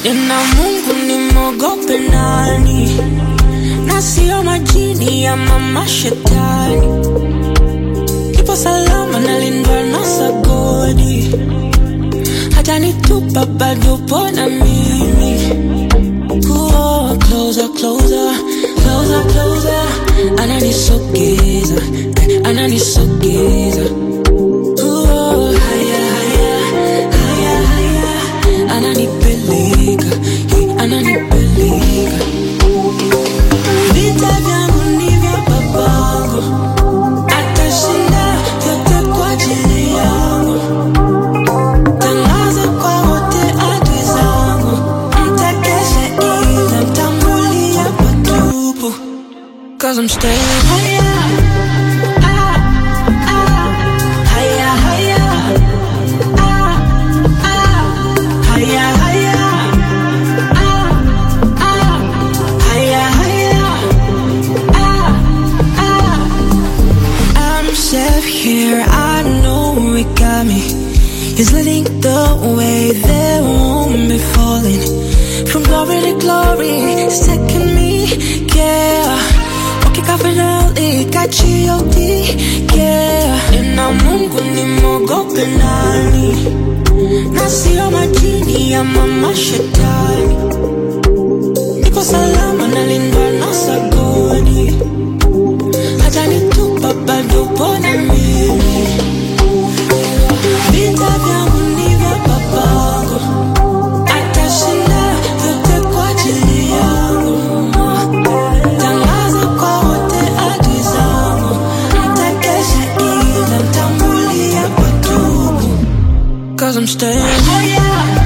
Nina Mungu nimwogope nani? Na sio majini ya mama shetani. Nipo salama nalindwa na sagodi. Hajanitupa bado po na mimi. Closer, closer, closer, closer. Ananisogeza, ananisogeza. Haya, haya, haya, haya. Ananipeleka, ananipeleka. Vita vyangu ni vya babangu. Atashinda yote kwa ajili yangu. Tangaza kwa wote adui zangu. Mtakesha ila mtambulia patupu. 'Cause I'm staying higher. Here, I know it got me. He's leading the way, they won't be falling. From glory to glory, he's taking me, yeah. Walking confidently, got G.O.D, yeah. Nina Mungu nimwogope nani? Na sio majini ya mama shetani. Nipo salama nalindwa na sagodi. Hajanitupa bado po na mimi. Vita vyangu ni vya babangu. Atashinda yote kwa ajili yangu. Tangaza kwa wote adui zangu. Mtakesha ila mtambulia patupu. 'Cause I'm staying higher.